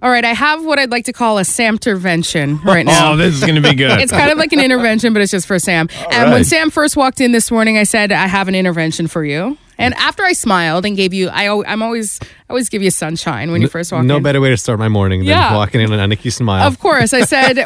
All right, I have what I'd like to call a Sam-tervention right now. Oh, this is going to be good. It's kind of like an intervention, but it's just for Sam. And when Sam first walked in this morning, I said, I have an intervention for you. And after I smiled and gave you, I always give you sunshine when you first walk in. No better way to start my morning than walking in on a Nikki smile. Of course. I said,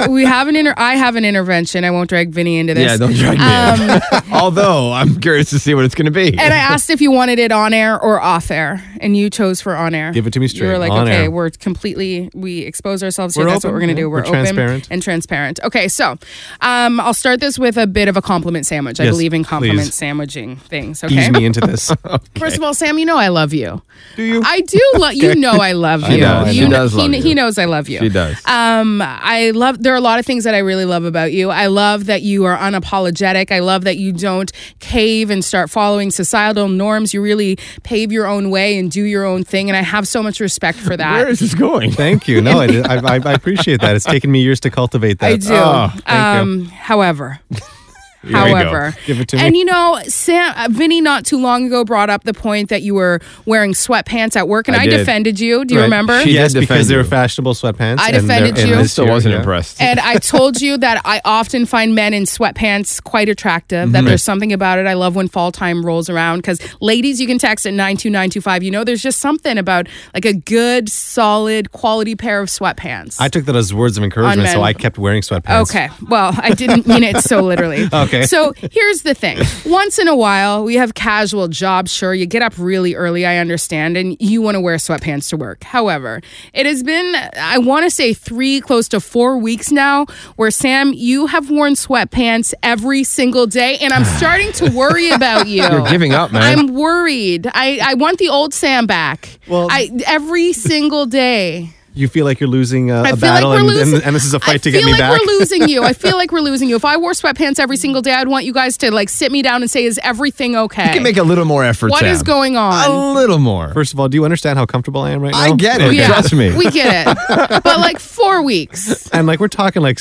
I have an intervention. I won't drag Vinny into this. Yeah, don't drag me in. Although, I'm curious to see what it's going to be. And I asked if you wanted it on air or off air. And you chose for on air. Give it to me straight. You were like, on okay, air. we expose ourselves here. That's open. what we're going to do. We're open transparent. and transparent. Okay, so I'll start this with a bit of a compliment sandwich. I Yes, believe in compliment please. sandwiching things. Okay. Ease me into this. First of all, Sam, you know I love you. Do you? I do. You know I love you. know. She You does love you. He knows I love you. She does. There are a lot of things that I really love about you. I love that you are unapologetic. I love that you don't cave and start following societal norms. You really pave your own way and do your own thing. And I have so much respect for that. Where is this going? Thank you. No, I appreciate that. It's taken me years to cultivate that. I do. Oh, thank you. However, Here we go. However, Give it to me. and you know, Vinny not too long ago brought up the point that you were wearing sweatpants at work, and I I did. defended you. Do you Right. remember? She Yes, did defend because they were you. fashionable sweatpants. I and they're- defended and you. I this still year, wasn't yeah. impressed. And I told you that I often find men in sweatpants quite attractive, that there's something about it. I love when fall time rolls around because ladies, you can text at 92925. You know, there's just something about like a good, solid, quality pair of sweatpants. I took that as words of encouragement, On so men. I kept wearing sweatpants. Okay. Well, I didn't mean it so literally. Okay. So here's the thing. Once in a while, we have casual jobs. Sure, you get up really early, I understand, and you want to wear sweatpants to work. However, it has been, I want to say 3, close to 4 weeks now, where Sam, you have worn sweatpants every single day, and I'm starting to worry about you. You're giving up, man. I'm worried. I want the old Sam back. Well- every single day. You feel like you're losing a I feel battle, like we're losing, and this is a fight to get I me feel back. like we're losing you. I feel like we're losing you. If I wore sweatpants every single day, I'd want you guys to like sit me down and say, "Is everything okay?" You can make a little more effort, What Sam. is going on? A little more. First of all, do you understand how comfortable I am right now? I get it. Okay. Trust me. We get it. But like 4 weeks. And like we're talking like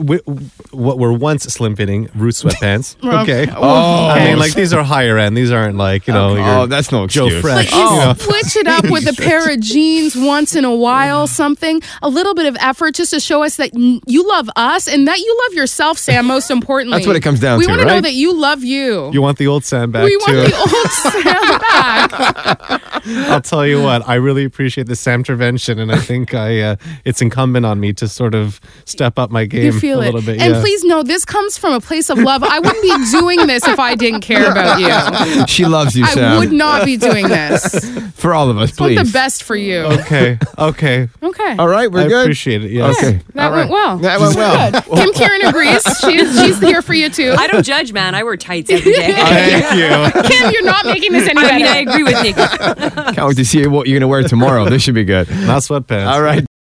what were once slim fitting Roots sweatpants. Okay. Oh. I mean, like these are higher end. These aren't like your Oh, that's no Joe excuse. Fresh. But you you know. switch it up with a pair of jeans once in a while, something, a little bit of effort just to show us that you love us and that you love yourself, Sam, most importantly. That's what it comes down we to, want to know right? that you love you. You want the old Sam back We too. want the old Sam back. I'll tell you what, I really appreciate the Sam intervention, and I think it's incumbent on me to sort of step up my game You feel a it. little bit. And yeah. please know, this comes from a place of love. I wouldn't be doing this if I didn't care about you. She loves you, Sam. I would not be doing this. For all of us, I want please. the best for you. Okay. Okay. All right, we're I good. appreciate it. Yes. Okay. That went well. That went well. Good. Kim Kieran agrees. She's here for you too. I don't judge, man. I wear tights every day. Thank you. Kim, you're not making this any better. I mean, I agree with Nikki. Can't wait to see what you're going to wear tomorrow. This should be good. Not sweatpants. All right.